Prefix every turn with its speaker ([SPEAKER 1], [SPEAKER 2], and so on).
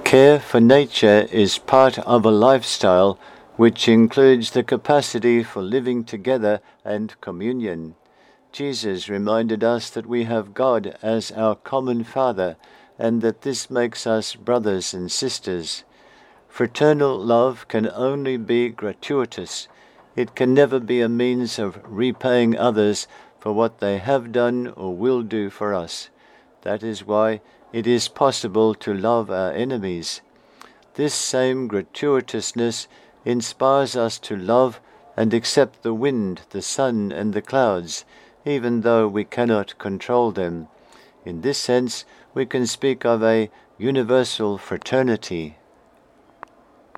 [SPEAKER 1] Care for nature is part of a lifestyle which includes the capacity for living together and communion. Jesus reminded us that we have God as our common Father, and that this makes us brothers and sisters. Fraternal love can only be gratuitous. It can never be a means of repaying others for what they have done or will do for us. That is why it is possible to love our enemies. This same gratuitousness inspires us to love and accept the wind, the sun, and the clouds, even though we cannot control them. In this sense, we can speak of a universal fraternity.